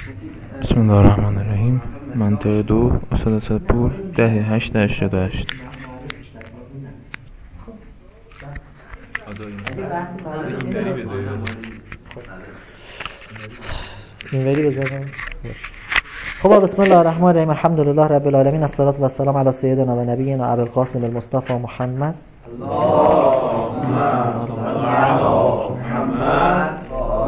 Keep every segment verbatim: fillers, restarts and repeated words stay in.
بسم الله الرحمن الرحیم. منطقه دو، استاد صدپور، ده هشت هشتاد و هشت. اینوری بذارم. خب بسم الله الرحمن الرحیم. الحمد لله رب العالمین، الصلاة و السلام علی سیدنا و نبینا ابی القاسم المصطفى محمد. اللهم صل علی محمد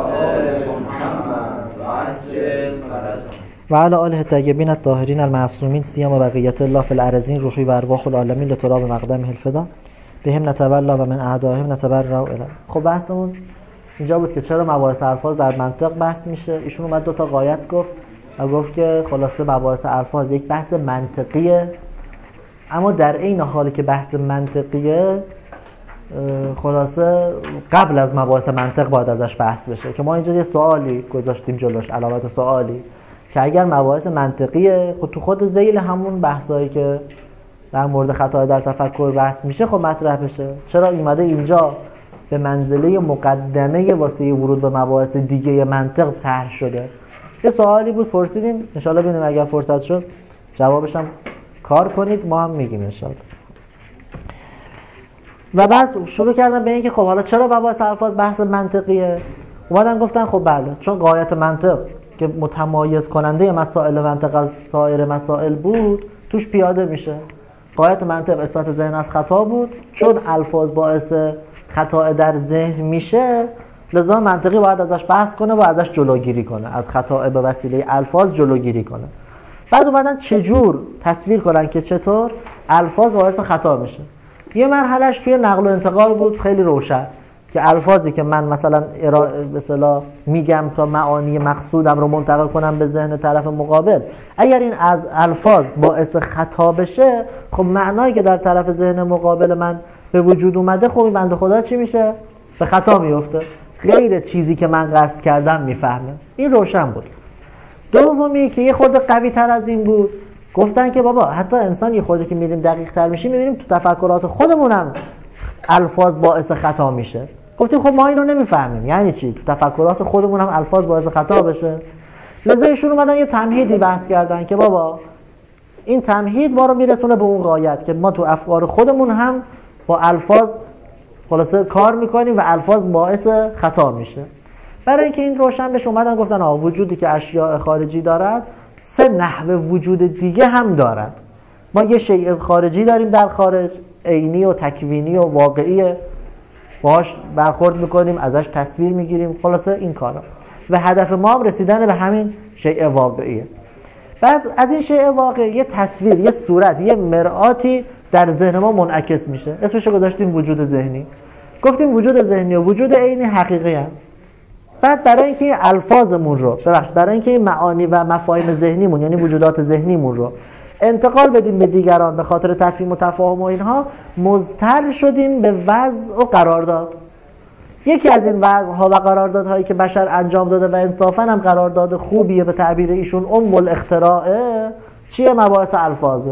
و علی آله الطیبین الطاهرین المعصومین سیما بقیت الله فی الارضین روحی و ارواح العالمین لتراب مقدمه الفدا بهم نتولا و من اعدائهم نتبرأ الی. خب بحثمون اینجا بود که چرا مباحث الفاظ در منطق بحث میشه. ایشون اومد دو تا غایت گفت و گفت که خلاصه مباحث الفاظ یک بحث منطقیه، اما در عین حالی که بحث منطقیه خلاصه قبل از مباحث منطق باید ازش بحث بشه. که ما اینجا یه سوالی گذاشتیم جلوش، علامت سوالی، که اگر مباحث منطقیه خود تو خود ذیل همون بحثایی که در مورد خطا در تفکر بحث میشه خب مطرح بشه. چرا اومده اینجا به منزله مقدمه واسه ورود به مباحث دیگه منطق طرح شده؟ یه سوالی بود پرسیدیم، انشالله ببینیم اگر فرصت شد جوابش هم کار کنید، ما هم میگیم انشالله. و بعد شروع کردن به این که خب حالا چرا مباحث الفاظ بحث منطقیه؟ اومدن گفتن خب بله، چون غایت منطق که متمایز کننده مسائل منطق از سایر مسائل بود توش پیاده میشه. غایت منطق اثبات ذهن از خطا بود، چون الفاظ باعث خطا در ذهن میشه لذا منطقی باید ازش بحث کنه و ازش جلوگیری کنه، از خطا به وسیله الفاظ جلوگیری کنه. بعد اومدن چجور تصویر کنن که چطور الفاظ باعث خطا میشه. یه مرحلهش توی نقل و انتقال بود خیلی روشن، که الفاظی که من مثلا به اصطلاح میگم تا معانی مقصودم رو منتقل کنم به ذهن طرف مقابل، اگر این از الفاظ باعث خطا بشه خب معنایی که در طرف ذهن مقابل من به وجود اومده خب این بنده خدا چی میشه؟ به خطا میفته، غیر چیزی که من قصد کردم میفهمه. این روشن بود. دومی که یه خورده قوی تر از این بود، گفتن که بابا حتی انسان یه خورده که میریم دقیق تر میشیم میبینیم تو تفکرات خودمونم الفاظ باعث خطا میشه. گفتیم خب ما اینو نمیفهمیم، یعنی چی؟ تو تفکرات خودمونم الفاظ باعث خطا بشه؟ لذا ایشون اومدن یه تمهیدی بحث کردن که بابا این تمهید ما رو میرسونه به اون غایت که ما تو افکار خودمون هم با الفاظ خلاصه کار میکنیم و الفاظ باعث خطا میشه. برای اینکه این روشن بشه اومدن گفتن آه وجودی که اشیاء خارجی دارد سه نحوه وجود دیگه هم دارد. ما یه شیء خارجی داریم در خارج، عینی و تکوینی و واقعی، باهاش برخورد میکنیم، ازش تصویر میگیریم، خلاصه این کارا. و هدف ما هم رسیدن به همین شیء واقعیه. بعد از این شیء واقعی یه تصویر، یه صورت، یه مرآتی در ذهن ما منعکس میشه. اسمش رو گذاشتیم وجود ذهنی. گفتیم وجود ذهنی و وجود عینی حقیقی هم. بعد برای اینکه الفاظمون رو ببخشید برای اینکه معانی و مفاهیم ذهنیمون یعنی وجودات ذهنیمون رو انتقال بدیم به دیگران به خاطر تفهیم و تفاهم و اینها، مضطر شدیم به وضع و قرارداد. یکی از این وضع‌ها و قراردادهایی که بشر انجام داده و انصافاً هم قرارداد خوبیه به تعبیر ایشون ام الاختراعه، چیه؟ مباحث الفاظه.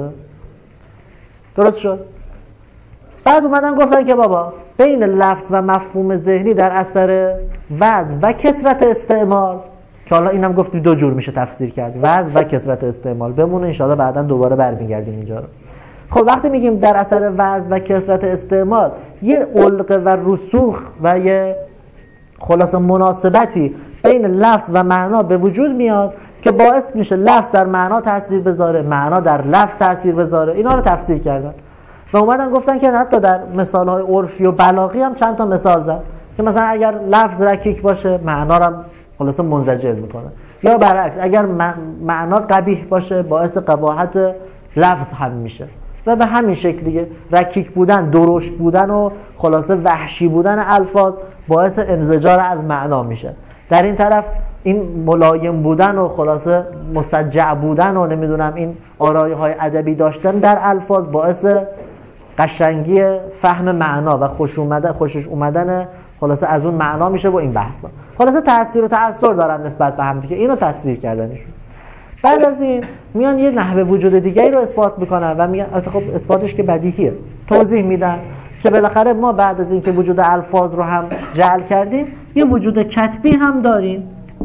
درست شد؟ بعد اومدن گفتن که بابا بین لفظ و مفهوم ذهنی در اثر وضع و کثرت استعمال، که حالا اینم گفتیم دو جور میشه تفسیر کرد، وضع و کثرت استعمال، بمونه انشاءالله بعداً دوباره برمیگردیم اینجا رو. خب وقتی میگیم در اثر وضع و کثرت استعمال یه علق و رسوخ و یه خلاصه مناسبتی بین لفظ و معنا به وجود میاد که باعث میشه لفظ در معنا تاثیر بذاره، معنا در لفظ تاثیر بذاره. اینا رو تفسیر کردن و اومدن گفتن که حتی در مثال‌های عرفی و بلاغی هم چند تا مثال زد که مثلا اگر لفظ رکیک باشه معنا رو هم خلاصه منزجر میکنه، یا برعکس اگر معنا قبیح باشه باعث قباحت لفظ هم میشه. و به همین شکل دیگه رکیک بودن، درشت بودن و خلاصه وحشی بودن الفاظ باعث انزجار از معنا میشه. در این طرف این ملایم بودن و خلاصه مسجع بودن و نمیدونم این آرایه‌های ادبی داشتن در الفاظ باعث قشنگی فهم معنا و خوش اومدن خوشش اومدن خلاصه از اون معنا میشه. و این بحثا خلاصه تأثیر و تأثیر دارن نسبت به هم دیگه. اینو تصویر کردنشون. بعد از این میان یه نحوه وجود دیگری رو اثبات میکنن و میگن خب اثباتش که بدیهیه، توضیح میدن که بالاخره ما بعد از این که وجود الفاظ رو هم جعل کردیم یه وجود کتبی هم داریم.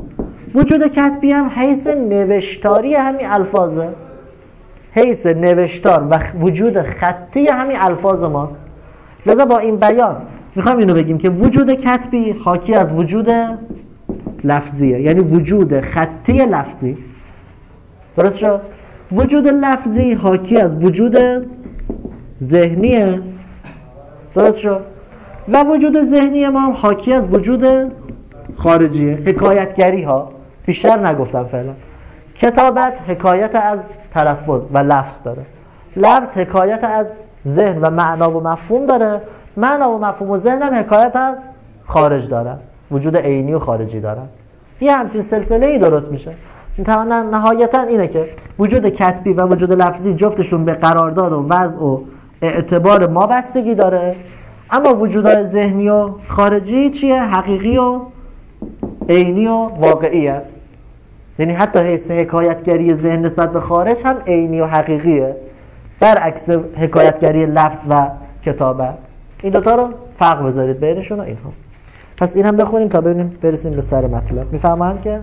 وجود کتبی هم حیث نوشتاری همین الفاظه، حیث نوشتار و وجود خطی همین الفاظ ماست. لذا با این بیان میخوام اینو بگیم که وجود کتبی حاکی از وجود لفظیه، یعنی وجود خطی لفظی. درست شد؟ وجود لفظی حاکی از وجود ذهنیه. درست شد؟ و وجود ذهنی ما هم حاکی از وجود خارجیه. حکایتگری ها بیشتر نگفتم فعلا. کتابت حکایت از تلفظ و لفظ داره، لفظ حکایت از ذهن و معنا و مفهوم داره، معنا و مفهوم و ذهن هم حکایت از خارج داره، وجود عینی و خارجی داره. یه همچین سلسله ای درست میشه. نهایتا اینه که وجود کتبی و وجود لفظی جفتشون به قرارداد و وضع و اعتبار ما بستگی داره، اما وجودهای ذهنی و خارجی چیه؟ حقیقی و عینی و واقعیه. یعنی حتی حیث حکایتگری ذهن نسبت به خارج هم عینی و حقیقیه، برعکس حکایتگری لفظ و کتابت. این دوتا رو فرق بذارید بینشون و اینها. پس این هم بخونیم تا ببینیم برسیم به سر مطلب. میفهمند که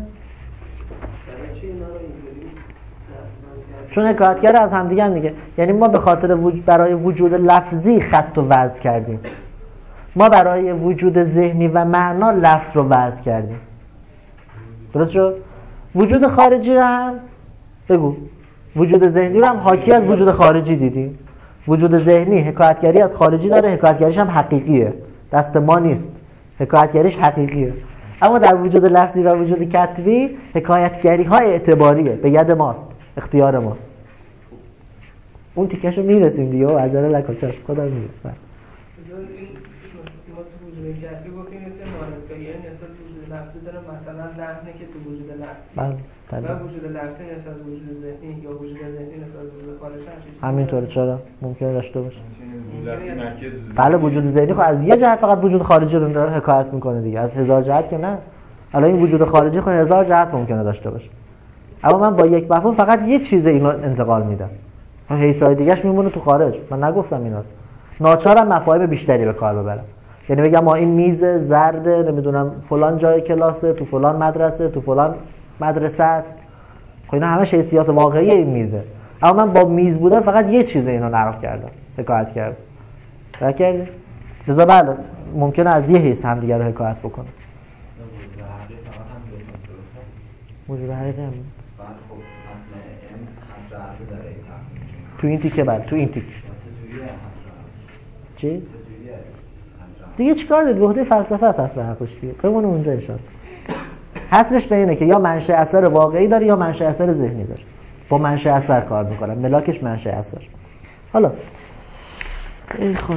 چون حکایتگر از هم دیگه دیگه، یعنی ما به خاطر وجود برای وجود لفظی خط و وضع کردیم، ما برای وجود ذهنی و معنا لفظ رو وضع کردیم. درست شد؟ وجود خارجی رو هم بگو، وجود ذهنی رو هم حاکی از وجود خارجی دیدیم. وجود ذهنی حکایتگری از خارجی داره، حکایتگریش هم حقیقیه، دست ما نیست، حکایتگریش حقیقیه. اما در وجود لفظی و وجود کتبی حکایتگری ها اعتباریه، به ید ماست، اختیار ماست. اون تیکشو میرسیم دیگه و عجله نکن، چشم خدا میرسیم. ما تو وجود کتبی گفتیم مثل نارسایی نسبت وجود لفظی داره، مثلا لحنه که تو وجود لفظی بله بله. و وجود لفظی نسبت وجود ذهنی یا وجود ذهنی نسبت وجود خارجی همینطوره. چرا ممکنه داشته باشه؟ بله وجود ذهنی خب از یه جهت فقط وجود خارجی رو حکایت میکنه دیگه، از هزار جهت که نه. الان این وجود خارجی خب هزار جهت ممکنه داشته باشه، اما من با یک مفهوم فقط یک چیز اینو انتقال میدم، حیثای دیگه‌اش میمونه تو خارج. من نگفتم اینا، ناچارم مفاهیم بیشتری به کار ببرم. یعنی بگم ما این میز زرده، نمیدونم فلان جای کلاسه، تو فلان مدرسه، تو فلان مدرسه است. خب اینا همه حیثیات واقعی این میزه، اما من با میز بودن فقط یه چیز اینو نقل کردم، حکایت کردم. درک کردی؟ لذا بله ممکنه از یه حیث هم دیگه رو حکایت بکنه. وجود حقیقی هم تو این تیکه بله، تو این تیکه چی؟ دیگه چیکار دید؟ به عهده فلسفه است اصلا حقش دیگه. بمونه اونجا ان شاءالله. حصرش به اینه که یا منشأ اثر واقعی داره یا منشأ اثر ذهنی داره. با منشأ اثر کار میکنن، ملاکش منشأ اثر. حالا ای خدا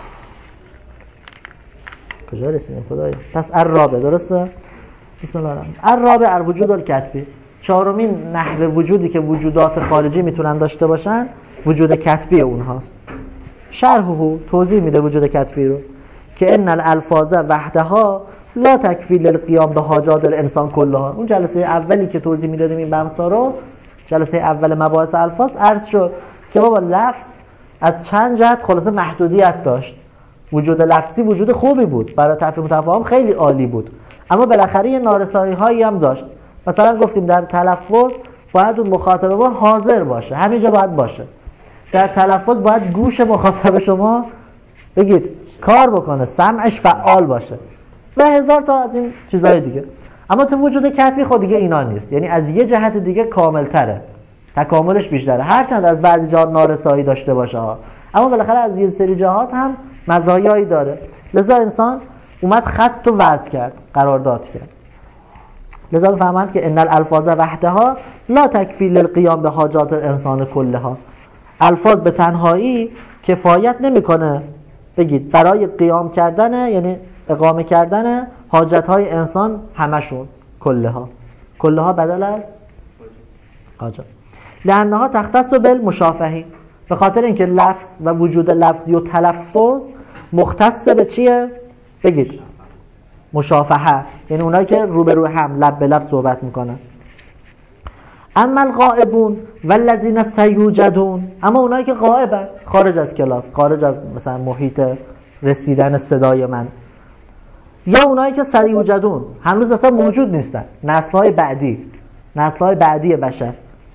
کجا رسیدیم خدایا؟ پس الرابع درسته؟ بسم الله الرحمن الرحیم. الرابع الوجود الکتبی. چهارمین نحوه وجودی که وجودات خارجی میتونن داشته باشن وجود کتبی اونهاست. شرحه توضیح میده وجود کتبی رو که ان الالفاظ وحدها لا تکفی للقیام به حاجات الانسان کلها. اون جلسه اولی که توضیح میدادیم این بحثا رو، جلسه اول مباحث الفاظ، عرض شد که بابا لفظ از چند جهت خلاصه محدودیت داشت. وجود لفظی وجود خوبی بود، برای تفهیم تفاهم خیلی عالی بود، اما بالاخره یه نارسایی هایی هم داشت. مثلا گفتیم در تلفظ باید اون مخاطب ما حاضر باشه، همینجا باید باشه. در تلفظ باید گوش مخاطب شما بگید کار بکنه، سمعش فعال باشه و هزار تا از این چیزهای دیگه. اما تو وجود کتبی خود دیگه اینا نیست، یعنی از یه جهت دیگه کامل تره، تکاملش بیشتره، هرچند از بعضی جهات نارسایی داشته باشه ها، اما بالاخره از یه سری جهات هم مزایایی داره. لذا انسان اومد خط و وضع کرد، قرارداد کرد. لذا بفهمند که ان الالفاظ وحدها لا تکفی للقیام به حاجات الانسان کلها. الفاظ به تنهایی کفایت نمیکنه بگید برای قیام کردن، یعنی اقامه کردن حاجت‌های انسان همشون، کلها. کلها بدل از حاجت. لانها تختص بالمشافهه، به خاطر اینکه لفظ و وجود لفظی و تلفظ مختص به چیه؟ بگید مشافهه، یعنی اونایی که روبرو هم لب به لب صحبت میکنن. اما الغائبون والذین سیوجدون، اما اونایی که غائبن، خارج از کلاس، خارج از مثلا محیط رسیدن صدای من، یا اونایی که سیوجدون هنوز اصلا موجود نیستن، نسل‌های بعدی، نسل‌های بعدی بشر.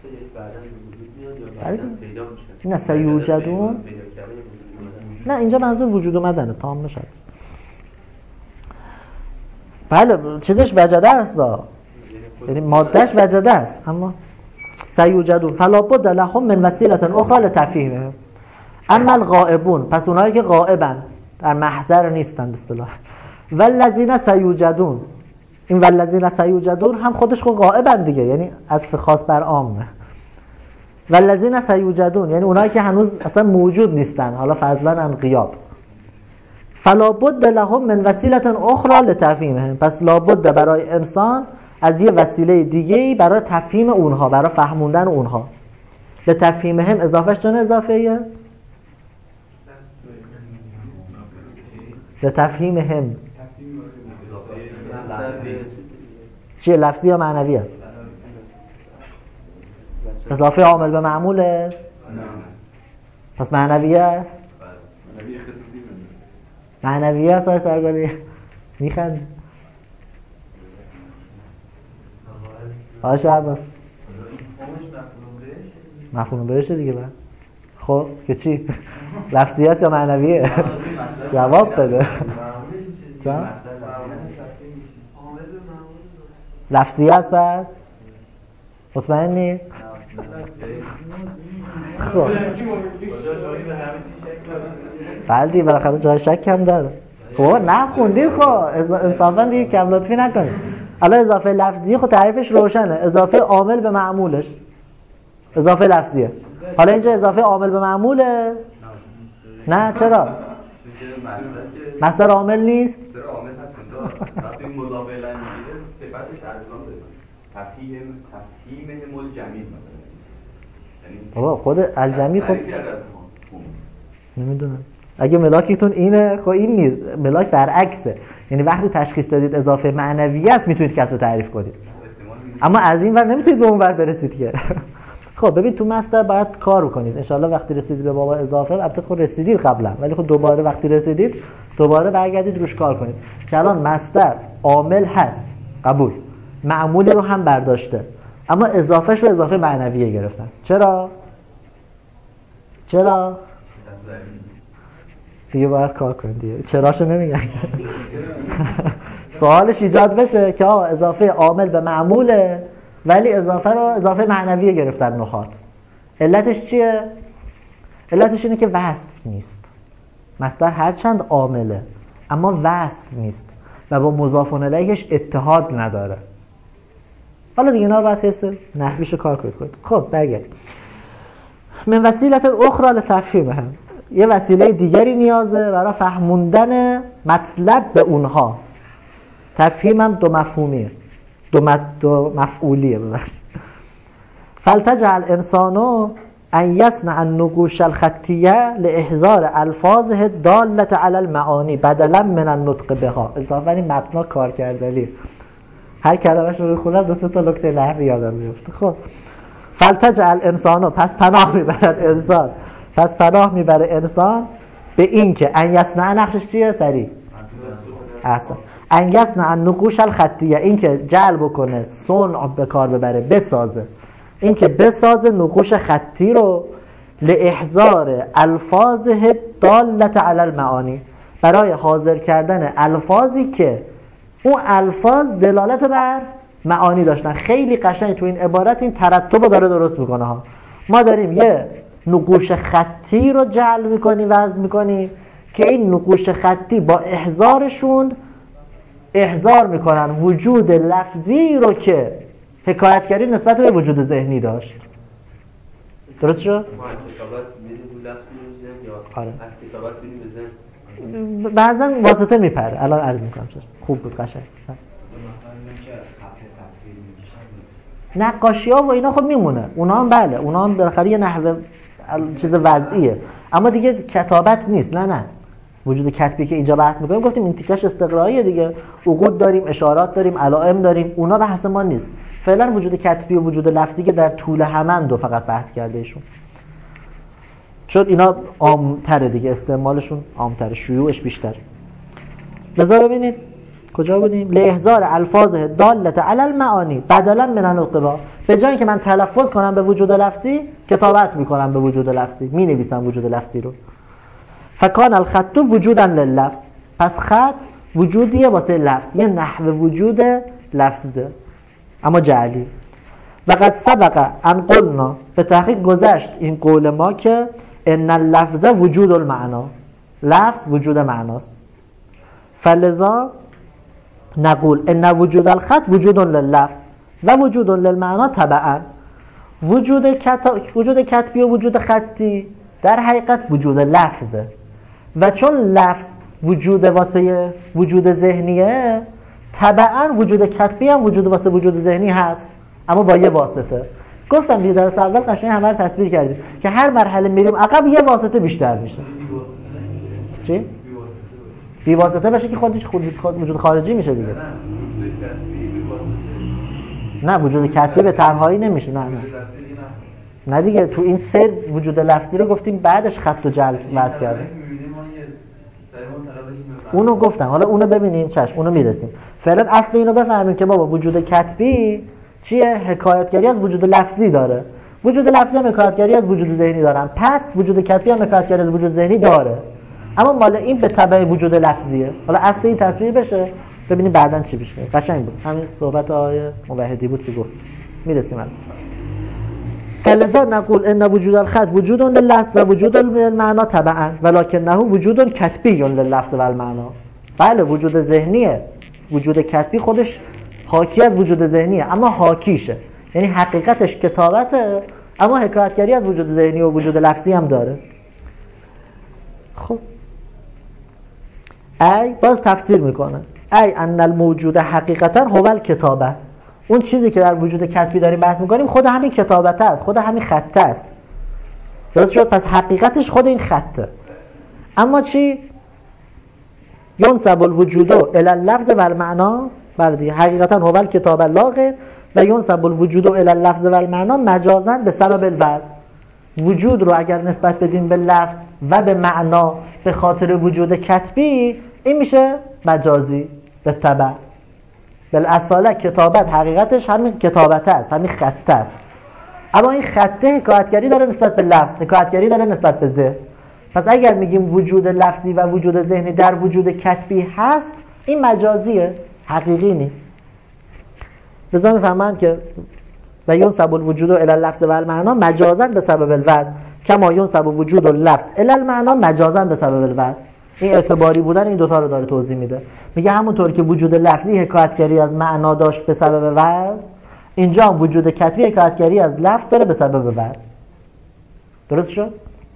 نه سیوجدون، نه اینجا منظور وجود اومدنه، تام نشد. بله چیزش وجده است، یعنی مادهش وجده است، اما سیوجدون فلا بد لهم من وسیله اخرى لتفهیمهم. اما الغائبون، پس اونایی که غائبن، در محضر نیستن به اصطلاح، والذین سیوجدون، این والذین سیوجدون هم خودش خود غائبن دیگه، یعنی عطف خاص بر عامه. والذین سیوجدون یعنی اونایی که هنوز اصلا موجود نیستن، حالا فضلا عن غیاب. فلا بد لهم من وسیله اخرى لتفهیمهم، پس لابد برای انسان از یه وسیله دیگه‌ای برای تفهیم اونها، برای فهموندن اونها. لتفهیمهم اضافهش چون اضافه‌ایه؟ لتفهیمهم چیه، لفظی یا معنوی است؟ اضافه عامل به معموله؟ پس معنوی است؟ معنوی است آقای سرگالی؟ میخند آقای شعباس مفهوم بهشه دیگه. بعد خب که چی؟ لفظی است یا معنویه؟ جواب بده. لفظی است پس؟ مطمئنی؟ خب بلدی بالاخره جای شک کم داره. خب نخوندی، خب انصافا دیگه کم لطفی نکنید. الان اضافه لفظی خب تعریفش روشنه، اضافه عامل به معمولش اضافه لفظی است. حالا اینجا اضافه عامل به معموله؟ نه چرا؟ مصدر عامل نیست؟ چرا عامل هست؟ وقتی مضاف الیه میگیره صفتش ارزان بده. تفهیم تفهیمهم الجمیع مثلا. بابا خود الجمی خب نمیدونم. اگه ملاکتون اینه خب این نیست، ملاک برعکسه. یعنی وقتی تشخیص دادید اضافه معنوی است میتونید کسب تعریف کنید، اما از این ور نمیتونید به اون ور برسید که. خب ببین تو مصدر باید کار بکنید. ان شاءالله وقتی رسیدید به باب اضافه، البته خب رسیدید قبلا، ولی خب دوباره وقتی رسیدید دوباره برگردید روش کار کنید که الان مصدر عامل هست، قبول، معمولی رو هم برداشته، اما اضافهش رو اضافه معنویه گرفتن. چرا؟ چرا؟ دیگه باید کار کنید دیگه. چراشو نمیگن. سوالش ایجاد بشه که آقا اضافه عامل به معموله ولی اضافه رو اضافه معنویه گرفتن نحات. علتش چیه؟ علتش اینه که وصف نیست. مصدر هرچند عامله اما وصف نیست و با مضاف الیهش اتحاد نداره. حالا دیگه اینا رو باید حس نحویشو کار کنید. خب برگردیم. من وسیله اخرى لتفهیمهم، یه وسیله دیگری نیازه برای فهموندن مطلب به اونها. تفهیمم دو مفهومیه، دو, مد... دو مفعولیه. ببخشید. فلتجعل انسانو ان یصنع النقوش الخطیه لاحضار الفاظه داله علی المعانی بدلا من النطق بها. اضافه این متن کار کردنی، هر کلمه‌اش رو بخونم دو سه تا نکته نحوی یادم میفته. خب فلتجعل انسانو، پس پناه میبرد انسان، پس پناه میبره انسان به این که ان یصنع، نقشش چیه؟ سریع احسن. ان یصنع النقوش الخطیه، این که جلب کنه، صنع به کار ببره، بسازه، این که بسازه نقوش خطی رو لاحضار الفاظه داله علی المعانی، برای حاضر کردن الفاظی که اون الفاظ دلالت بر معانی داشتن. خیلی قشنگ تو این عبارت این ترتب رو داره درست میکنه ها. ما داریم یه نقوش خطی رو جلب میکنیم، وضع میکنیم که این نقوش خطی با احضارشون احضار میکنن وجود لفظی رو که حکایت کردید نسبت به وجود ذهنی داشت. درست شد؟ آره. بعضا واسطه میپره. الان عرض میکنم شد. خوب بود، قشنگ. نقاشی ها و اینا خب میمونه، اونا هم بله، اونا هم بالاخره یه نحوه چیز وضعیه، اما دیگه کتابت نیست. نه نه، وجود کتبی که اینجا بحث میکنیم گفتیم این تیکش استقراییه دیگه، عقود داریم، اشارات داریم، علائم داریم، اونا بحث ما نیست. فعلا وجود کتبی و وجود لفظی که در طول همن دو فقط بحث کرده ایشون، چون اینا عام‌تره دیگه، استعمالشون عام‌تره، شیوعش بیشتره. لذا ببینید کجا بودیم؟ لاحضار الفاظ دالت علی المعانی بدلا من النطق. به جای اینکه من تلفظ کنم به وجود لفظی، کتابت میکنم به وجود لفظی، می نویسم وجود لفظی رو. فکان الخط وجودا لللفظ، پس خط وجودیه واسه لفظ، یه نحو وجود لفظه اما جعلی. و قد سبق ان قلنا، به تحقیق گذشت این قول ما که ان اللفظ وجود المعنا، لفظ وجود معناست. فلذا نقول ان وجود الخط وجود لللفظ و وجود للمعنا تبعا. وجود کت... وجود کتبی و وجود خطی در حقیقت وجود لفظه و چون لفظ وجود واسه وجود ذهنیه، تبعا وجود کتبی هم وجود واسه وجود ذهنی هست، اما با یه واسطه. گفتم دیگه در اول قشنگ همه رو تصویر کردیم که هر مرحله میریم عقب یه واسطه بیشتر میشه. چی؟ بی واسطه باشه که خودش خود وجود خارجی میشه دیگه. نه وجود کتبی به تنهایی نمیشه. نه نه نه دیگه تو این سر وجود لفظی رو گفتیم بعدش خط و جلد واسه کردیم. اونو گفتم، حالا اونو ببینیم، چشم اونو میرسیم. فعلا اصل اینو بفهمیم که بابا وجود کتبی چیه؟ حکایتگری از وجود لفظی داره. وجود لفظی هم حکایتگری از وجود ذهنی دارن. پس وجود کتبی هم حکایتگری از وجود ذهنی داره. اما مال این به تبع وجود لفظیه. حالا اصل این تصویر بشه ببینیم بعداً چی پیش میاد. قشنگ بود. همین صحبت آقای موحدی بود که گفت. میرسیم الان. فلذا نقول ان وجود الخط وجود لللفظ و وجود المعنا تبعا ولکنه وجود کتبی لللفظ و المعنا. بله وجود ذهنیه، وجود کتبی خودش حاکی از وجود ذهنیه اما حاکیشه، یعنی حقیقتش کتابته اما حکایتگری از وجود ذهنی و وجود لفظی هم داره. خب ای باز تفسیر میکنه ای ان الموجود حقیقتا هو الکتابه. اون چیزی که در وجود کتبی داریم بحث میکنیم خود همین کتابت است، خود همین خطه است. درست شد؟ پس حقیقتش خود این خطه. اما چی؟ ینسب الوجود الی اللفظ و المعنا. بله دیگه حقیقتا هو الکتاب لا غیر و ینسب الوجود الی اللفظ و المعنا مجازا به سبب الوضع. وجود رو اگر نسبت بدیم به لفظ و به معنا به خاطر وجود کتبی، این میشه مجازی به تبع. بالاصاله کتابت حقیقتش همین کتابت است، همین خط است، اما این خطه حکایتگری داره نسبت به لفظ، حکایتگری داره نسبت به ذهن. پس اگر میگیم وجود لفظی و وجود ذهنی در وجود کتبی هست، این مجازیه، حقیقی نیست. لذا میفهمند که و ینسب الوجود الی اللفظ و المعنا مجازا به سبب الوضع کما ینسب وجود اللفظ الی المعنا مجازا به سبب الوضع. این اعتباری بودن این دوتا رو داره توضیح میده. میگه همونطور که وجود لفظی حکایتگری از معنا داشت به سبب وضع، اینجا هم وجود کتبی حکایتگری از لفظ داره به سبب وضع. درست شد؟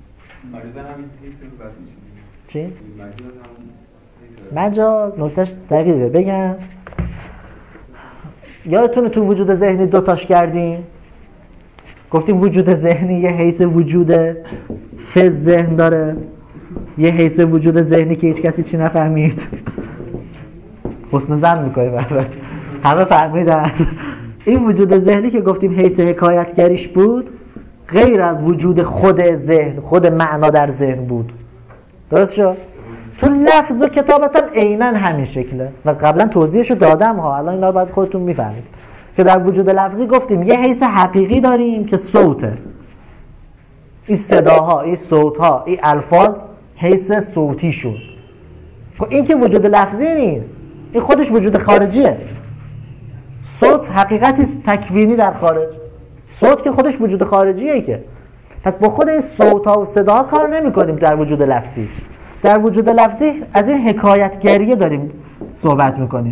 چی؟ مجاز نکتهش دقیقه بگم. یادتونه تو وجود ذهنی دوتاش کردیم؟ گفتیم وجود ذهنی یه حیث وجود فز ذهن داره، یه حیث وجود ذهنی که هیچ کسی چی نفهمید. حسن ظن میکنیم همه فهمیدن. این وجود ذهنی که گفتیم حیث حکایتگریش بود، غیر از وجود خود ذهن، خود معنا در ذهن بود. درست شد؟ تو لفظ و کتابت هم عیناً همین شکله و قبلا توضیحشو دادم ها، الان اینا رو باید خودتون میفهمید که در وجود لفظی گفتیم یه حیث حقیقی داریم که صوته، این صداها، این صوتها، این الفاظ حیث صوتی شد. این که وجود لفظی نیست، این خودش وجود خارجیه. صوت حقیقتی تکوینی در خارج، صوت که خودش وجود خارجیه. که پس با خود این صوتها و صداها کار نمی کنیم در وجود لفظی. در وجود لفظی از این حکایتگریه داریم صحبت میکنیم.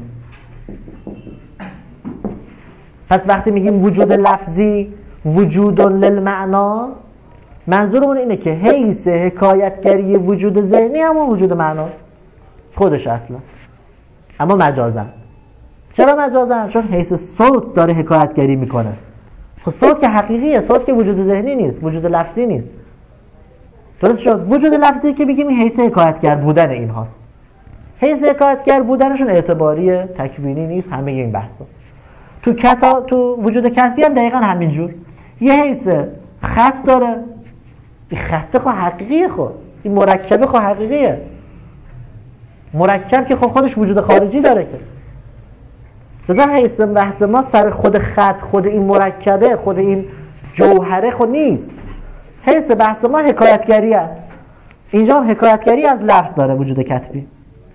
پس وقتی میگیم وجود لفظی وجود للمعنا، منظورمون اینه که حیث حکایتگری وجود ذهنی همون وجود معنا خودش اصلا، اما مجازن. چرا مجازن؟ چون حیث صوت داره حکایتگری میکنه. خب صوت که حقیقیه، صوت که وجود ذهنی نیست، وجود لفظی نیست. درست شد؟ وجود لفظی که بگیم این حیث حکایتگر بودن این هاست. حیث حکایتگر بودنشون اعتباریه، تکوینی نیست. همه این بحثا تو کتا تو وجود کتبی هم دقیقاً همینجور. یه حیث خط داره، این خط خو حقیقیه، خو این مرکب خو حقیقیه. مرکب که خو خودش وجود خارجی داره که مثلا حیث بحث ما سر خود خط، خود این مرکبه، خود این جوهره خود نیست. حیث بحث ما حکایتگری است. اینجا هم حکایتگری از لفظ داره وجود کتبی.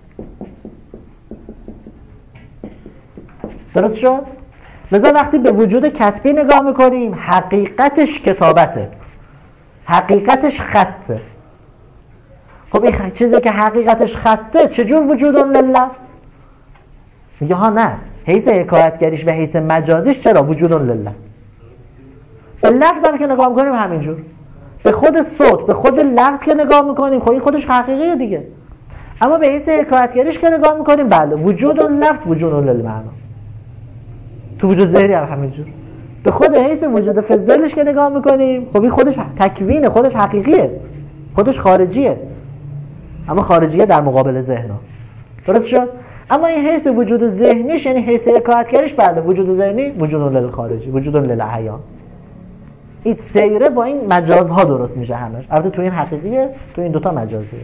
درست شد؟ لذا وقتی به وجود کتبی نگاه میکنیم حقیقتش کتابته، حقیقتش خطه. خب این چیزی که حقیقتش خطه چجور وجود للفظ؟ میگه ها نه، حیث حکایتگریش و حیث مجازیش چرا وجود للفظ. به لفظ هم که نگاه میکنیم همینجور، به خود صوت، به خود لفظ که نگاه میکنیم خب این خودش حقیقیه دیگه. اما به حیث حکایتگریش که نگاه میکنیم بله وجود للفظ وجود للمعنا. تو وجود ذهنی هم همینجور. به خود حیث وجود فضلش که نگاه میکنیم خب این خودش تکوینه، خودش حقیقیه، خودش خارجیه، اما خارجیه در مقابل ذهنه. درست شد؟ اما این حیث وجود ذهنیش یعنی حیث حکایتگریش بله وجود ذهنی وجود للخارجی، وجود للعیان. این سیره با این مجازها درست میشه همش. البته تو این حقیقیه، تو این دوتا مجازیه.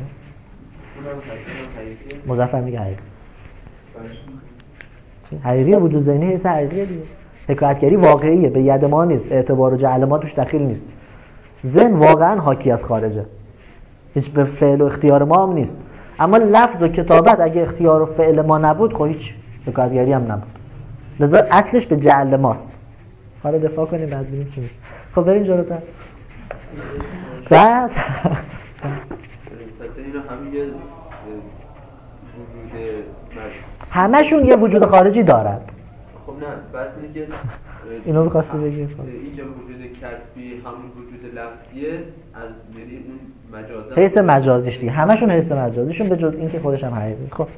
مظفر میگه حقیقی. حقیقی وجود ذهنی حیث حقیقیه دیگه. حکایتگری واقعیه، به ید ما نیست، اعتبار و جعل ما توش دخیل نیست. ذهن واقعا حاکی از خارجه، هیچ به فعل و اختیار ما هم نیست. اما لفظ و کتابت اگه اختیار و فعل ما نبود خب هیچ حکایتگری هم نبود. لذا اصلش به جعل ماست. حالا دفاع کنیم بعد ببینیم چی میشه. خب بریم جلوتر. بعد پس اینا هم یه وجود همشون یه وجود خارجی دارد. خب نه بس اینه که اینو می‌خواستی بگی. اینجا وجود کتبی همون وجود لفظیه از یعنی اون مجازه حیث مجازیش دیگه، همشون حیث مجازیشون به جز این که خودش هم حقیقی. خب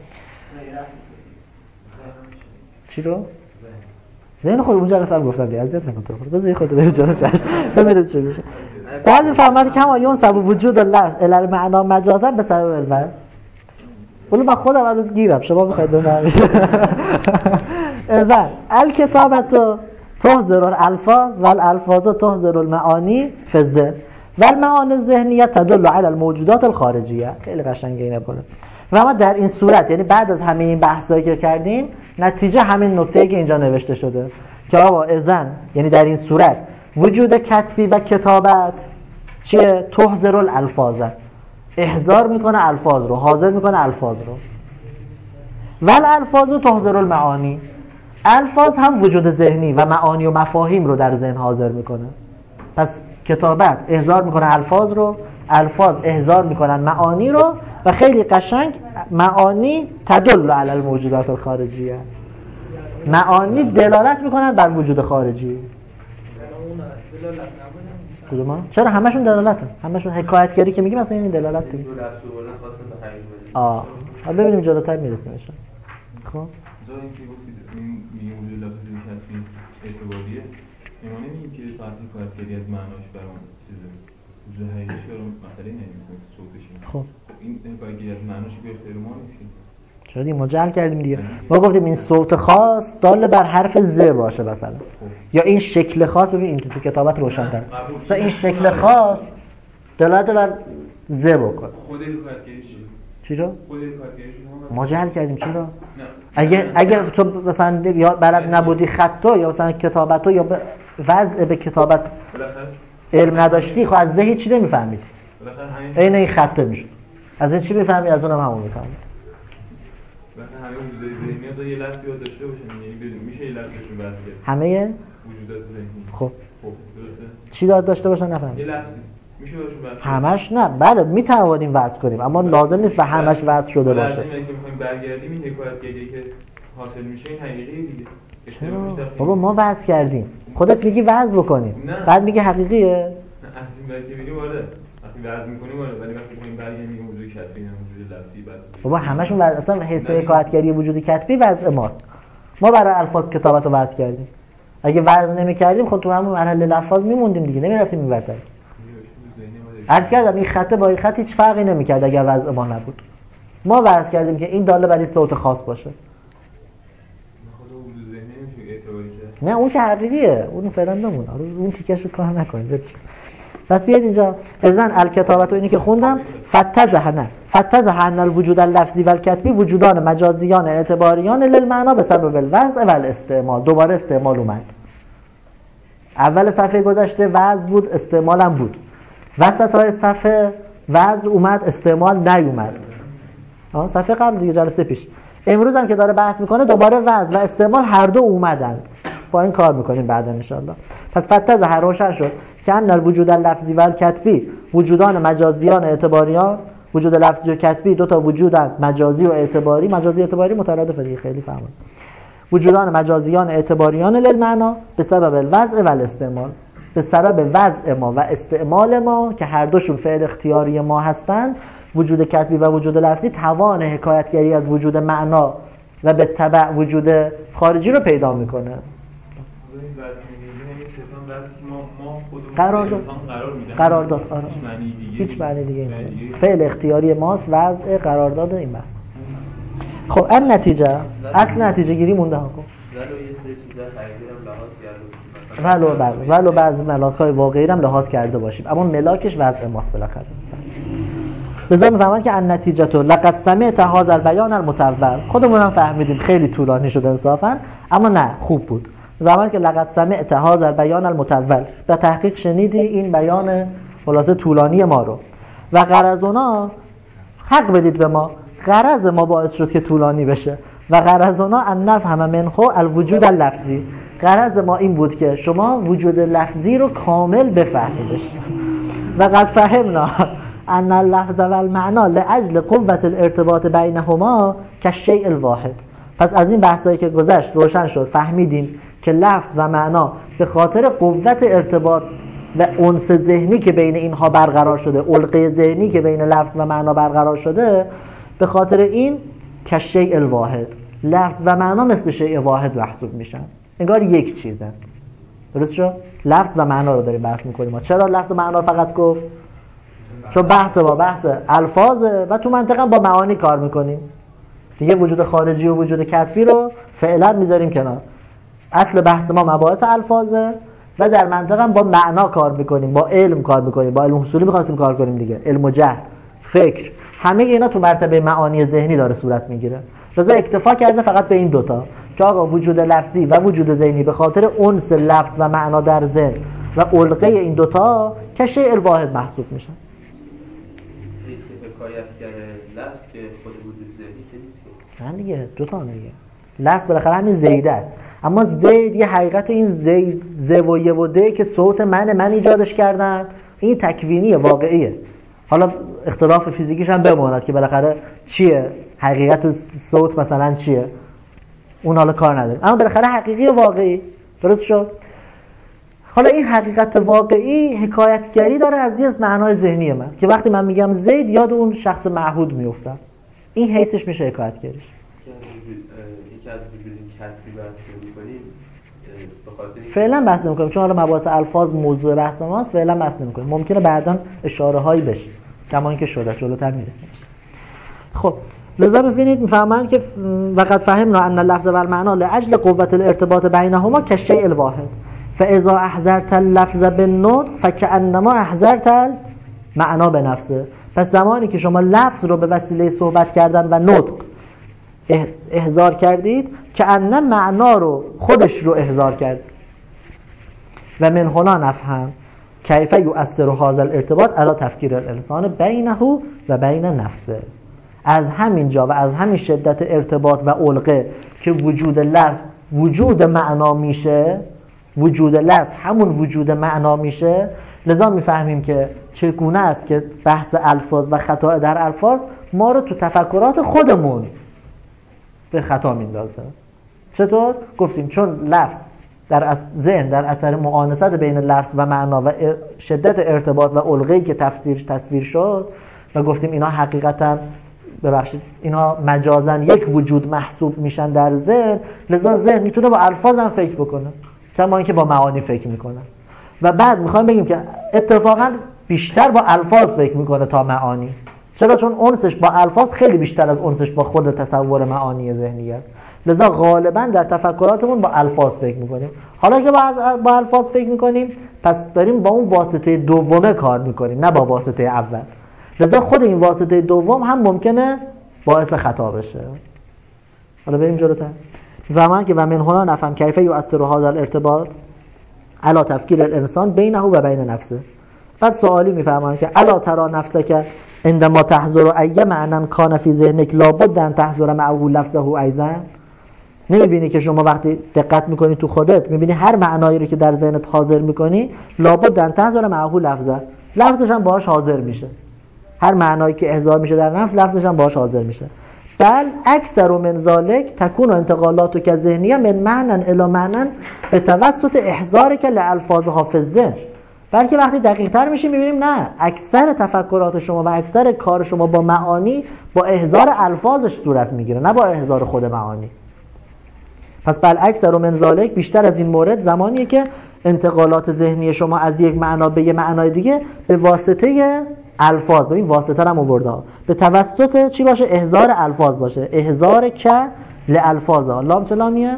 چی رو؟ ذهن خود اونجا رسم گفتم دیگه اذیت نکن تو خود. بذار خودت بریم جلو چش. ببینید چی میشه. بعد میفهمید که ما یون سبب وجود لفظ الی معنا مجازا به سبب الفاظ. ولی من خودم الان گیرم، شما میخواید بفهمید. اذن الکتابت تحضر الالفاظ والالفاظ تحضر المعانی فی الذهن والمعانی الذهنیه تدل علی الموجودات الخارجیه. خیلی قشنگه اینه بالا. و ما در این صورت یعنی بعد از همه این بحثایی که کردیم نتیجه همین نکته‌ای که اینجا نوشته شده که آقا اذن یعنی در این صورت وجود کتبی و کتابت چیه؟ تحضر الالفاظ، احضار میکنه الفاظ رو، حاضر میکنه الفاظ رو. ول الفاظ تحضر المعانی، الفاظ هم وجود ذهنی و معانی و مفاهیم رو در ذهن حاضر میکنه. پس کتابت احضار میکنه الفاظ رو، الفاظ احضار میکنن معانی رو و خیلی قشنگ معانی تدل علی الموجودات الخارجیه، معانی دلالت میکنن بر وجود خارجی. کدوم؟ چرا همشون دلالته، همشون حکایتگری که میگیم مثلا این دلالت دیگه. آه حالا ببینیم جلوتر میرسیم انشالله. خب زارین که گفتید این میگیم وجود لفظی کتبی اعتباریه، اینا نمیگیم که فرض حکایتگری از معناش بر اون چیزه وجود حقیقیش رو مسئله نمی‌کنه صوتش. خب این حکایتگری از معناش به اختیار ما نیست که. چرا دیگه ما جعل کردیم دیگه. ما گفتیم این صوت خاص دال بر حرف ز باشه مثلا، یا این شکل خاص. ببین این تو, تو کتابت روشن‌تر مثلا این شکل خاص دلالت بر ز بکنه. خود حکایتگریش چی رو؟ خود حکایتگریش ما جعل کردیم. چرا؟ اگه اگه تو مثلا یا بلد نبودی خطو یا مثلا کتابتو یا وضع به کتابت علم نداشتی خب از ذهن چی نمیفهمید. عین این خطه میشه. از این چی میفهمی؟ از اونم همون میفهمی. مثلا همه وجودات ذهنی تا یه لفظی رو داشته باشن، یعنی بدون میشه یه لفظشون وضع کرد. همه وجودات ذهنی. خب خب درسته. چی داد داشته باشن نفهمید. یه لفظی میشه باشون وضع. همش نه، بله میتوانیم وضع کنیم اما لازم نیست به همش وضع شده باشه. اگه میخوایم برگردیم این حکایتگری که حاصل میشه این حقیقیه دیگه. بابا ما وضع کردیم، خودت میگی وضع بکنیم بعد میگه حقیقیه. نه از این بعد که میگیم آره وقتی وضع میکنیم آره، ولی وقتی میگیم برگردیم میگیم وجود کتبی نه وجود لفظی. بعد بابا همشون وضع، اصلا حس حکایتگری وجود کتبی وضع ماست. ما برای الفاظ کتابت رو وضع کردیم. اگه وضع نمی‌کردیم خب تو همون مرحله لفظ میموندیم دیگه، نمیرفتیم اینورتر. عرض کردم این خط با این خط هیچ فرقی نمی‌کرد اگر وضع ما نبود. ما وضع کردیم که این داله بر این صوت خاص باشه. نه اون که حقیقیه، اون فعلا بمونه، اون تیکش رو کار نکنید. پس بیاید اینجا اذن الکتابت و اینی که خوندم فتزه نه فتزه ان الوجود اللفظی و الکتبی وجودان مجازیان اعتباریان للمعنا به سبب الوضع و الاستعمال. دوباره استعمال اومد. اول صفحه گذشته وضع بود، استعمال هم بود. وسط های صفحه وضع اومد، استعمال نیومد. آه صفحه قبل دیگه، جلسه پیش. امروز هم که داره بحث میکنه دوباره وضع و استعمال هر دو اومدند. با این کار میکنیم بعدا ان شاء الله. پس فتزه هر روشن شد که ان الوجود اللفظی و الکتبی وجودان مجازیان اعتباریان، وجود لفظی و کتبی دو تا وجودن، مجازی و اعتباری. مجازی اعتباری مترادف دیگه، خیلی فهمون. وجودان مجازیان اعتباریان للمعنا به سبب الوضع و الاستعمال، به سبب وضع ما و استعمال ما که هر دوشون فعل اختیاری ما هستند. وجود کتبی و وجود لفظی توان حکایتگری از وجود معنا و به تبع وجود خارجی رو پیدا میکنه. قرارداد قرارداد آره. هیچ معنی دیگه نداره. فعل اختیاری ماست، وضع قرارداد این بحث. خب این نتیجه اصل نتیجه گیری مونده ها کن. ولو بعض ولو بعض ملاک‌های واقعی هم لحاظ کرده باشیم، اما ملاکش وضع ماست بالاخره. بذار میفهمن که ان نتیجه تو لقد سمعت هذا البیان المتول. خودمون هم فهمیدیم خیلی طولانی شد انصافا، اما نه خوب بود. زمان که لقد سمعت هذا البیان المتول، به تحقیق شنیدی این بیان خلاصه طولانی ما رو. و غرضنا حق بدید به ما، غرض ما باعث شد که طولانی بشه. و غرضنا ان نفهم منه الوجود اللفظی، غرض ما این بود که شما وجود لفظی رو کامل بفهمیدش. و قد فهمنا ان اللفظ و المعنا لاجل قوت الارتباط بینهما کالشیء الواحد. پس از این بحثایی که گذشت روشن شد، فهمیدیم که لفظ و معنا به خاطر قوت ارتباط و انس ذهنی که بین اینها برقرار شده، علقه ذهنی که بین لفظ و معنا برقرار شده، به خاطر این کالشیء الواحد، لفظ و معنا مثل شیء واحد محسوب میشن، انگار یک چیزن. درست شد؟ لفظ و معنا رو داریم بحث میکنیم. ما چرا لفظ و معنا فقط گفت؟ چون بحث با بحث الفاظه و تو منطقه با معانی کار میکنیم دیگه. وجود خارجی و وجود کتبی رو فعلا میذاریم کنار. اصل بحث ما مباحث الفاظه و در منطقه با معنا کار میکنیم، با علم کار میکنیم، با علم حصولی میخواستیم کار کنیم دیگه. علم و جهل، فکر، همه اینا تو مرتبه معانی ذهنی داره صورت میگیره. رضا اکتفا کرده فقط به این دوتا که آقا وجود لفظی و وجود ذهنی به خاطر انس لفظ و معنا در ذهن و علقه این دوتا کالشیء الواحد محسوب میشن. لفظ که خود وجود ذهنی که نیست. نه دیگه دو تا دیگه. لفظ بالاخره همین زیده است، اما زید یه حقیقت این زید ز و ی و د که صوت من من ایجادش کردن، این تکوینیه، واقعیه. حالا اختلاف فیزیکیش هم بماند که بالاخره چیه حقیقت صوت مثلا چیه، اون حالا کار نداریم، اما بالاخره حقیقی و واقعی. درست شد؟ حالا این حقیقت واقعی حکایتگری داره از یه معنای ذهنی من که وقتی من میگم زید یاد اون شخص معهود میافتم. این حیثش میشه حکایتگریش. یکی از وجود کتبی بحث می‌کنیم به خاطر فعلا بحث نمی‌کنیم چون حالا مباحث الفاظ موضوع بحث ماست. فعلا بحث نمی‌کنیم، ممکنه بعداً اشاره‌هایی بشه کما اینکه شده، جلوتر میرسیم. خب لذا ببینید میفهمن که وقد فهمنا ان اللفظ و المعنا لاجل قوت الارتباط بینهما کالشیء الواحد فاذا احضرت اللفظ بالنطق فكأنما احضرت المعنا بنفسه. پس زمانی که شما لفظ رو به وسیله صحبت کردن و نطق احضار کردید که ان معنا رو خودش رو احضار کرد. و من هنا نفهم کیف یؤثر هذا الارتباط علی تفکیر الانسان بینه و بین نفسه. از همین جا و از همین شدت ارتباط و علقه که وجود لفظ وجود معنا میشه، وجود لفظ همون وجود معنا میشه، لذا میفهمیم که چگونه است که بحث الفاظ و خطا در الفاظ ما رو تو تفکرات خودمون به خطا میندازه. چطور؟ گفتیم چون لفظ در ذهن در اثر معانست بین لفظ و معنا و شدت ارتباط و علقه‌ای که تفسیر تصویر شد و گفتیم اینا حقیقتا ببخشید اینا مجازاً یک وجود محسوب میشن در ذهن، لذا ذهن میتونه با الفاظ هم فکر بکنه کما اینکه با معانی فکر میکنه. و بعد میخوایم بگیم که اتفاقا بیشتر با الفاظ فکر میکنه تا معانی. چرا؟ چون انسش با الفاظ خیلی بیشتر از انسش با خود تصور معانی ذهنی است. لذا غالبا در تفکراتمون با الفاظ فکر میکنیم. حالا که با الفاظ فکر میکنیم پس داریم با اون واسطه دومه کار میکنیم، نه با واسطه اول. لذا خود این واسطه دوم هم ممکنه باعث خطا بشه. حالا بریم جلوتر. زمان که و من هنا نفهم کیف یؤثر هذا الارتباط علی تفکیر الانسان بینه و بین نفسه. بعد سوالی میفهمن که الا ترى نفسك عندما تحضر ای معنی کان فی ذهنک لابد ان تحضر معه لفظه ایضا. نمیبینی که شما وقتی دقت میکنی تو خودت میبینی هر معنایی رو که در ذهنت حاضر میکنی لابد ان تحضر معه لفظه، لفظش هم باهاش حاضر میشه. هر معنایی که احضار میشه در نفس لفظش هم باهاش حاضر میشه. بل اکثر من ذلک تكون انتقالات که ذهنیه من معنی الی معنی به توسط احضارک لالفاظها فی الذهن. بلکه وقتی دقیق تر میشیم میبینیم نه، اکثر تفکرات شما و اکثر کار شما با معانی با احضار الفاظش صورت میگیره، نه با احضار خود معانی. پس بل اکثر من ذلک، بیشتر از این مورد زمانیه که انتقالات ذهنی شما از یک معنا به یک معنای دیگه به واسطه الفاظ، ببین واسطه هم آورده، به توسط چی باشه؟ احضار الفاظ باشه. احضار که لالفاظ لام چه لامیه؟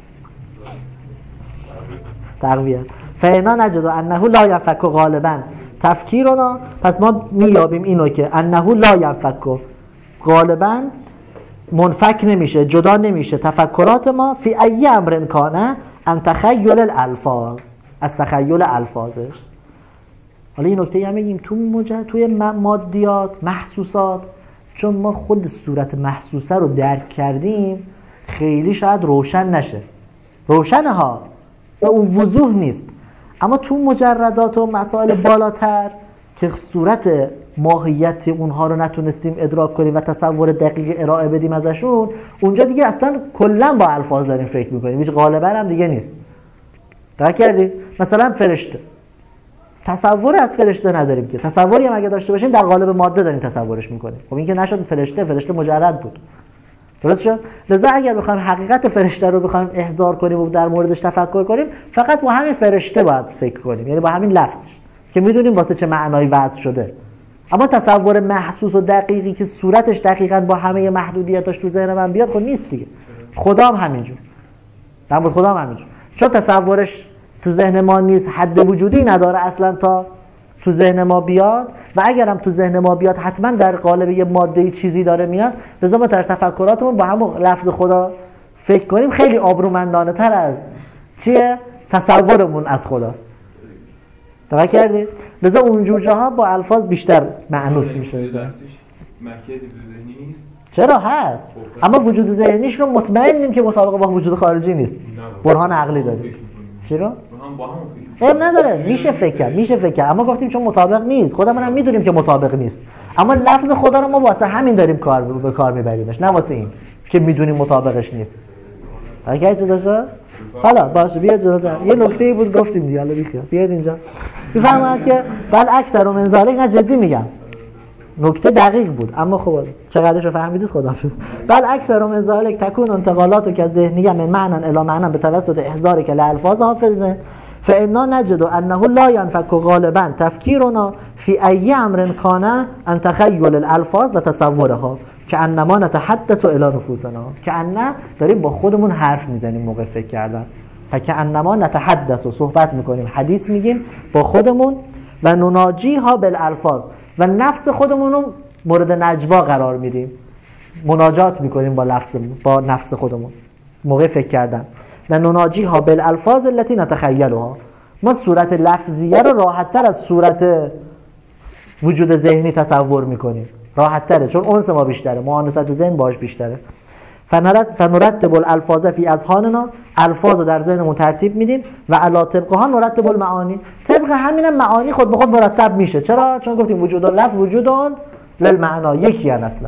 تقویه. فانا نجد انه لا ينفك غالبا تفکیرنا، پس ما میابیم اینو که انه لا ينفك غالبا منفک نمیشه، جدا نمیشه تفکرات ما فی ای امر کانه ان تخیل الالفاظ، از تخیل الفاظش. حالا این نکته هم بگیم تو مجرد توی مادیات محسوسات، چون ما خود صورت محسوسه رو درک کردیم خیلی شاید روشن نشه، روشنه ها به اون وضوح نیست، اما تو مجردات و مسائل بالاتر که صورت ماهیت اونها رو نتونستیم ادراک کنیم و تصور دقیق ارائه بدیم ازشون، اونجا دیگه اصلا کلا با الفاظ داریم فکر میکنیم، هیچ غالبا هم دیگه نیست. دقت کردید؟ مثلا فرشته، تصور از فرشته نداریم که، تصوری هم اگه داشته باشیم در قالب ماده داریم تصورش میکنیم. خب این که نشد فرشته، فرشته مجرد بود، درست شد؟ لذا اگر بخوایم حقیقت فرشته رو بخوایم احضار کنیم و در موردش تفکر کنیم، فقط با همین فرشته باید فکر کنیم، یعنی با همین لفظش که میدونیم واسه چه معنایی وضع شده. اما تصور محسوس و دقیقی که صورتش دقیقاً با همه محدودیتاش تو ذهن من بیاد، خب نیست دیگه. خدا هم همینجور، در مورد خدا هم همینجور، چون تصورش تو ذهن ما نیست، حد وجودی نداره اصلا تا تو ذهن ما بیاد، و اگرم تو ذهن ما بیاد حتما در قالب یه ماده چیزی داره میاد. لذا ما در تفکراتمون با همون لفظ خدا فکر کنیم خیلی آبرومندانه تر از چیه؟ تصورمون از خداست. دقیق کردید؟ لذا اونجور جاها با الفاظ بیشتر معنوس میشه. مکیت ذهنی نیست؟ چرا هست، اما وجود ذهنیش رو مطمئنیم که مطابق با وجود خارجی نیست، برهان عقلی داریم. چرا؟ هم نداره، میشه فکر کرد، میشه فکر کرد، اما گفتیم چون مطابق نیست، خودمون هم میدونیم که مطابق نیست، اما لفظ خدا رو ما واسه همین داریم کار به کار میبریمش، نه واسه این که میدونیم مطابقش نیست. حالا چه داشته؟ حالا باشه بیا جلوتر، یه نکته‌ای بود گفتیم دیگه، حالا بیخیال بیاد اینجا. میفهمید که بل اکثر من ذالک، نه جدی میگم، نکته دقیق بود، اما خب چقدرش رو فهمیدید خدا شد. بل اکثر من ذالک تکون انتقالات که ذهنیه من معنی الی معنی به توسط احضار که لالفاظ حافظه، فانا نجد انه لا ينفك غالبا تفکیرنا فی ای امر کان ان تخیل الالفاظ و تصورها کانما نتحدث الی نفوسنا، کأن داریم با خودمون حرف میزنیم موقع فکر کردن، فکأنما نتحدث، و صحبت میکنیم، حدیث میگیم با خودمون، و نناجیها بالالفاظ، و نفس خودمون رو مورد نجوا قرار میدیم، مناجات میکنیم با لفظ با نفس خودمون موقع فکر کردن. و نناجیها بالالفاظ التي نتخیلها، ما صورت لفظیه رو راحت تر از صورت وجود ذهنی تصور میکنیم، راحت تره چون اونس ما بیشتره، مؤانست ذهن باش بیشتره. فنرتب الالفاظ فی اذهاننا، الفاظ رو در ذهنمون ترتیب میدیم، و علی طبقها نرتب المعانی، طبق همینم معانی خود به خود مرتب میشه. چرا؟ چون گفتیم وجود اللفظ وجود للمعنا، یکی ان اصلا.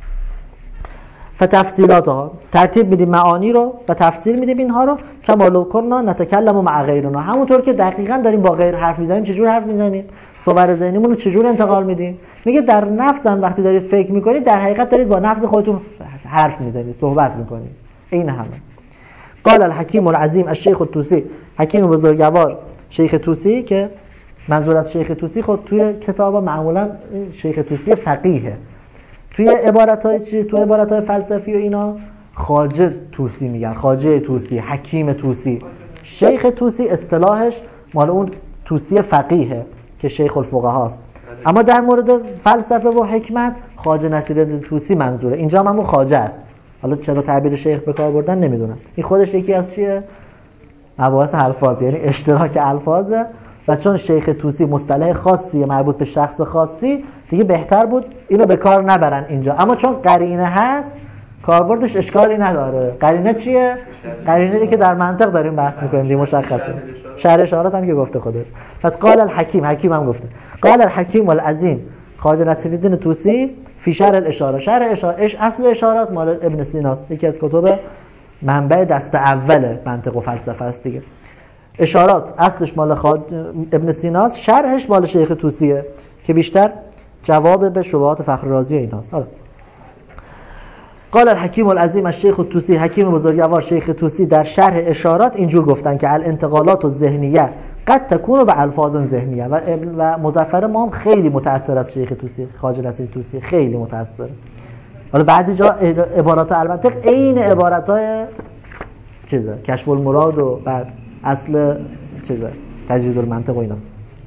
فتفصیلاتها، ترتیب میدیم معانی رو و تفسیر میدیم اینها رو، کما لو کنا نتکلم مع غیرنا، همونطور که دقیقاً داریم با غیر حرف میزنیم. چجور حرف میزنیم؟ صور ذهنیمون رو چجور انتقال میدیم؟ میگه در نفس هم وقتی دارید فکر میکنید در حقیقت دارید با نفس خودتون حرف میزنید، صحبت میکنید. این همه. قال الحکیم العظیم الشیخ الطوسی، حکیم بزرگوار شیخ طوسی، که منظور از شیخ طوسی خود توی کتابا معمولا شیخ طوسی فقیهه، توی عبارت‌های چی، توی عبارت‌های فلسفی و اینا خواجه طوسی میگن، خواجه طوسی، حکیم طوسی. شیخ طوسی اصطلاحش مال اون طوسی فقیهه که شیخ الفقها است، اما در مورد فلسفه و حکمت خواجه نصیرالدین طوسی منظوره. اینجا هم همون خواجه است، حالا چرا تعبیر شیخ به کار بردن نمیدونم. این خودش یکی از چیه؟ مباحث الفاظ، یعنی اشتراک الفاظه و چون شیخ طوسی مصطلح خاصی مربوط به شخص خاصی دیگه بهتر بود اینو به کار نبرن اینجا، اما چون قرینه هست کاربردش اشکالی نداره. قرینه چیه؟ قرینه ای که در منطق داریم بحث میکنیم دیگه مشخصه. شرح اشارات هم که گفته خودش. پس قال الحکیم، حکیم هم گفته قال الحکیم العظیم خواجه نصیرالدین طوسی فی شرح الاشاره. شرح اشاره اصل اشارات مال ابن سینا است، یکی از کتب منبع دست اول منطق و فلسفه است دیگه. اشارات اصلش مال خواجه ابن سینا است، شرحش مال شیخ طوسیه که بیشتر جواب به شبهات فخر رازی و ایناست. حالا قال الحکیم العظیم الشیخ الطوسی، حکیم بزرگوار شیخ طوسی در شرح اشارات اینجور گفتن که الانتقالات الذهنیه قد تکون به الفاظ ذهنیه و و مظفر ما هم خیلی متاثر از شیخ طوسی، خواجه نصیرالدین طوسی خیلی متاثر. حالا بعضی جا عبارات المنطق عین عباراتای چیزه کشف المراد و بعد اصل چیزه تجرید المنطق و ایناست.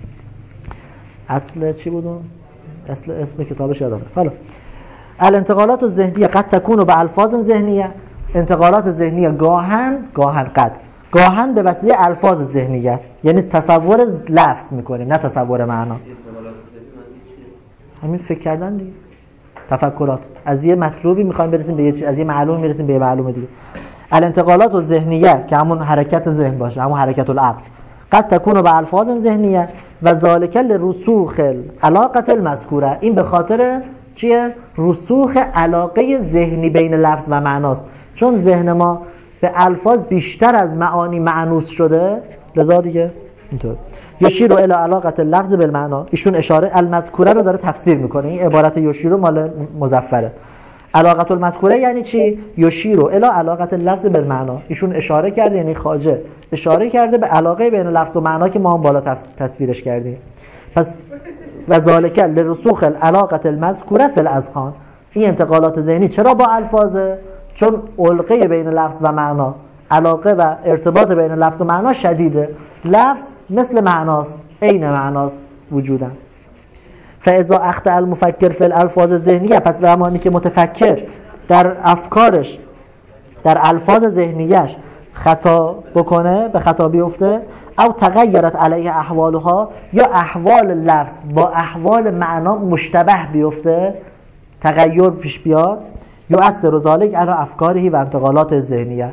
اصل چی بود؟ اصل اسم کتابش یادم رفت. حالا الانتقالات الذهنیه قد تکون به الفاظ ذهنیه، انتقالات ذهنیه گاهن گاهن قد گاهن به وسیله الفاظ ذهنیه است، یعنی تصور لفظ میکنیم نه تصور معنا. همین فکر کردن دیگه، تفکرات از یه مطلوبی میخوایم برسیم به یه چیز، از یه معلوم میرسیم به یه معلومه دیگه. الانتقالات الذهنیه که همون حرکت ذهن باشه، همون حرکت العقل، قد تکون به الفاظ ذهنیه و ذالک لرسوخ العلاقه المذکوره. این به خاطر چیه؟ رسوخ علاقه ذهنی بین لفظ و معناست، چون ذهن ما به الفاظ بیشتر از معانی معنوس شده، لذا دیگه اینطور. یشیرو الی علاقه اللفظ بالمعنا، ایشون اشاره المذکوره رو داره تفسیر میکنه. این عبارت یشیرو مال مظفره. علاقه المذکوره یعنی چی؟ یشیرو الی علاقه اللفظ بالمعنا، ایشون اشاره کرده، یعنی خواجه اشاره کرده به علاقه بین لفظ و معنا که ما هم بالا تصویرش کردیم. پس و ذالک لرسوخ العلاقه المذکوره فی الاذهان، این انتقالات ذهنی چرا با الفاظه؟ چون علقه بین لفظ و معنا، علاقه و ارتباط بین لفظ و معنا شدیده. لفظ مثل معناست، عین معناست وجودا. فاذا اخطأ المفکر فی الالفاظ ذهنیه، پس به زمانی که متفکر در افکارش در الفاظ ذهنیش خطا بکنه، به خطا بیفته، او تغیرت علیه احوالها، یا احوال لفظ با احوال معنا مشتبه بیفته، تغییر پیش بیاد، یا اثر ذالک علی افکارهی و انتقالات ذهنیه.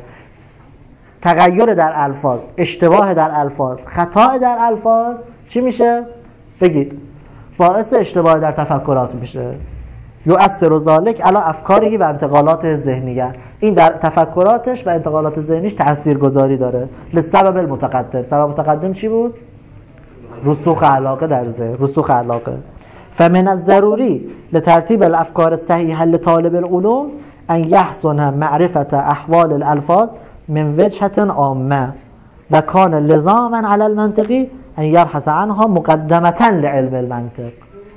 تغییر در الفاظ، اشتباه در الفاظ، خطا در الفاظ چی میشه؟ بگید. باعث اشتباه در تفکرات میشه. یا اثر ذالک علی افکارهی و انتقالات ذهنیه، این در تفکراتش و انتقالات ذهنیش تاثیرگذاری داره. لسبب المتقدم، سبب متقدم چی بود؟ رسوخ علاقه در ذهن، رسوخ علاقه. فمن الضروری لترتیب الافکار الصحیحه لطالب العلوم ان یحسن معرفت احوال الالفاظ من وجهة عامه و کان لزاما علی المنطقی ان یبحث عنها مقدمة لعلم المنطق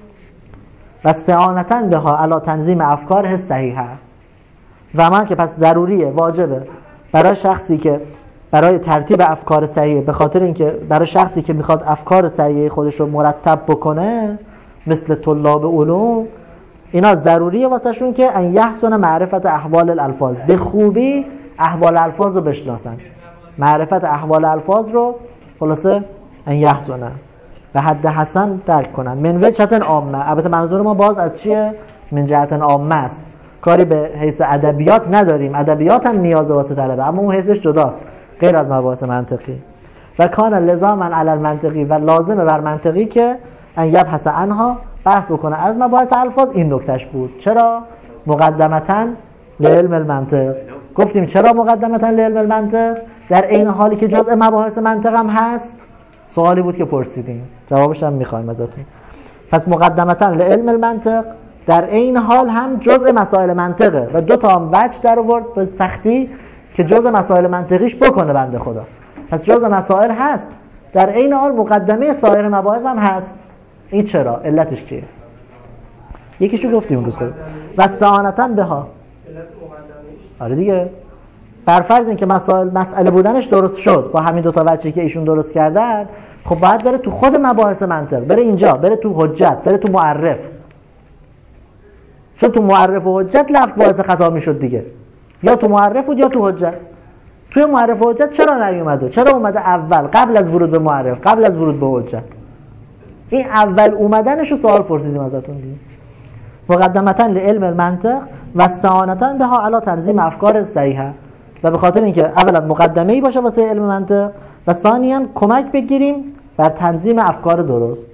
و استعانة بها علی تنظیم افکاره صحیحه. و من که پس ضروریه، واجبه برای شخصی که برای ترتیب افکار صحیحه، به خاطر اینکه برای شخصی که میخواد افکار صحیحه خودش رو مرتب بکنه مثل طلاب علوم، اینا ضروریه واسه شون که ان یحسن معرفت احوال الالفاظ، به خوبی احوال الفاظ رو بشناسن، معرفت احوال الفاظ رو خلاصه ان یحسن به حد حسن درک کنن. من وجهة عامه، البته منظور ما باز از چیه؟ من جهت عامه است، کاری به حیث ادبیات نداریم، ادبیات هم نیاز واسه طلبه، اما اون حیثش جداست، غیر از مباحث منطقی. و کان لزاما علی المنطقی، و لازمه بر منطقی که ان یبحث عنها، بحث بکنه از مباحث الفاظ. این نکتهش بود. چرا؟ مقدمتاً لعلم المنطق. گفتیم چرا مقدمتاً لعلم المنطق؟ در این حالی که جزء مباحث منطق هم هست. سوالی بود که پرسیدیم، جوابش هم میخوایم ازتون. پس مقدمتاً لعلم المنطق در این حال هم جزء مسائل منطقه و دو تا هم وجه در آورد به سختی که جزء مسائل منطقیش بکنه بنده خدا. پس جزء مسائل هست، در این حال مقدمه سایر مباحث هم هست. این چرا؟ علتش چیه؟ یکیشو گفتیم اون روز خود. و استعانتاً بها، آره دیگه. بر فرض اینکه مسائل مسئله بودنش درست شد با همین دو تا وجهی که ایشون درست کردن، خب باید بره تو خود مباحث منطق، بره اینجا، بره تو حجت، بره تو معرف. چون تو معرف و حجت لفظ باعث خطا میشد دیگه، یا تو معرف بود یا تو حجت. توی معرف و حجت چرا نیومده؟ چرا اومده اول قبل از ورود به معرف، قبل از ورود به حجت؟ این اول اومدنش رو سوال پرسیدیم ازتون دیگه. مقدمتا لعلم المنطق و استعانتا بها علی تنظیم افکار صحیحه، و به خاطر اینکه اولا مقدمه ای باشه واسه علم منطق و ثانیاً کمک بگیریم بر تنظیم افکار درست.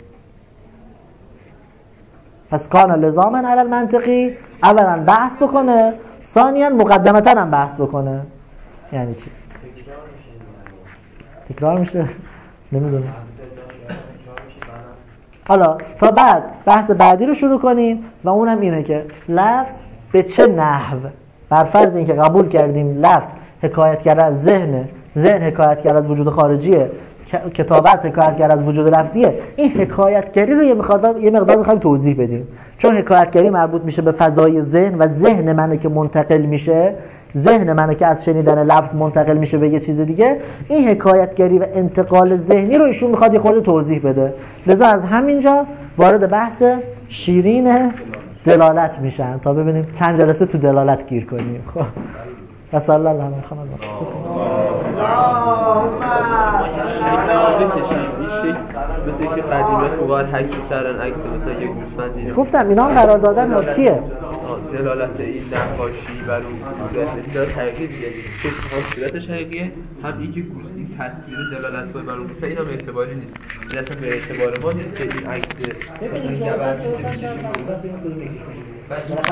پس کان لزاما علی المنطقی، اولا بحث بکنه، ثانیاً مقدمتا هم بحث بکنه. یعنی چی؟ تکرار میشه؟ نمیدونم. حالا تا بعد بحث بعدی رو شروع کنیم و اونم اینه که لفظ به چه نحو، بر فرض اینکه قبول کردیم لفظ حکایت کرده از ذهن، ذهن حکایت کرده از وجود خارجیه، کتابت حکایت کرده از وجود لفظیه، این حکایتگری رو یه مقدار یه مقدار می‌خوایم توضیح بدیم، چون حکایتگری مربوط میشه به فضای ذهن و ذهن منه که منتقل میشه، ذهن منه که از شنیدن لفظ منتقل میشه به یه چیز دیگه. این حکایتگری و انتقال ذهنی رو ایشون میخواد یه خورده توضیح بده، لذا از همینجا وارد بحث شیرین دلالت میشن تا ببینیم چند جلسه تو دلالت گیر کنیم. خب صلی الله علیه و آله. مثل که قدیمی فقار حک کردن عکس مثلا یک گوسفند، گفتم اینا هم قرار دادن حکیه دلالت این نقاشی بر اون صورت داره حقیقی دیگه، که هم صورتش حقیقیه، هم این که گوس این تصویر دلالت کنه بر اون گوسفند، این هم اعتباری نیست، این اصلا به اعتبار ما نیست که این عکس مثلا این جبر